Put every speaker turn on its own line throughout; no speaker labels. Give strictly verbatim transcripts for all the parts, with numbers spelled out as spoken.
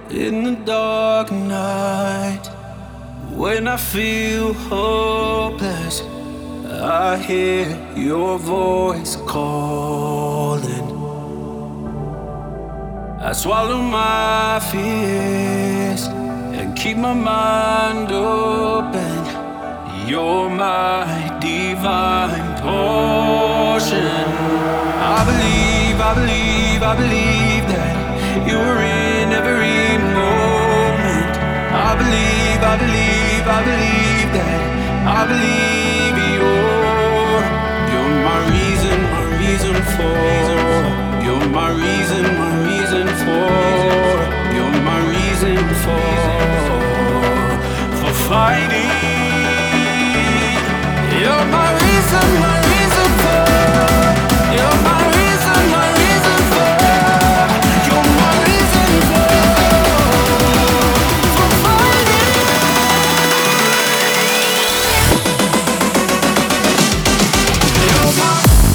In the dark night, when I feel hopeless, I hear your voice calling. I swallow my fears and keep my mind open. You're my divine portion. I believe, I believe, I believe that you're in every moment. I believe, I believe, I believe that I believe you're You're my reason, my reason for You're my reason, my reason for You're my reason for For fighting. You're my reason, my reason for You're my reason, my reason for You're my reason for For fighting. You're my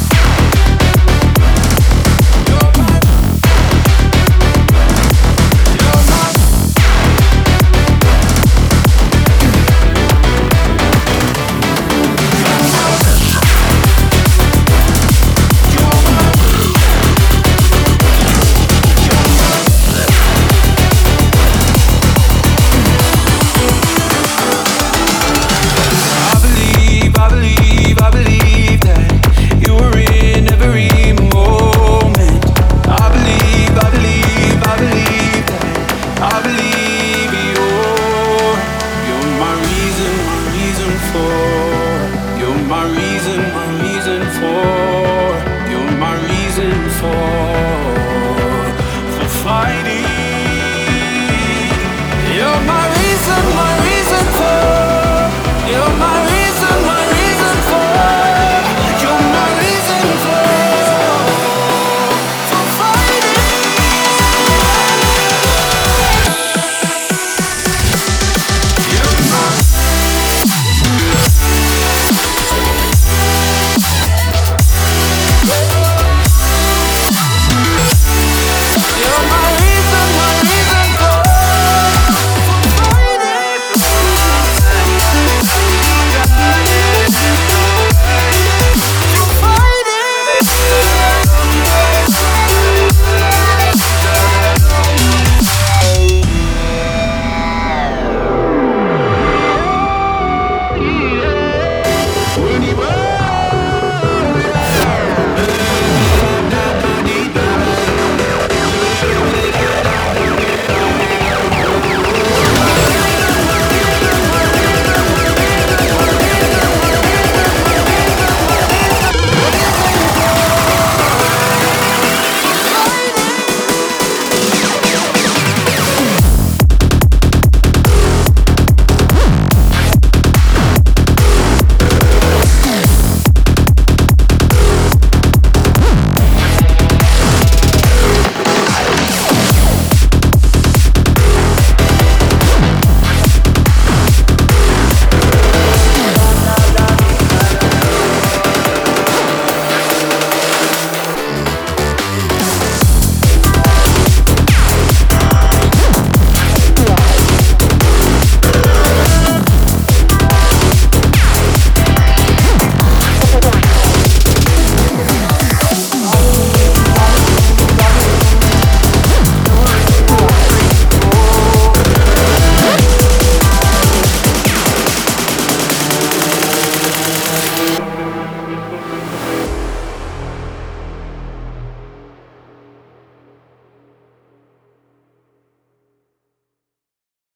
You're my You're my You're my reason for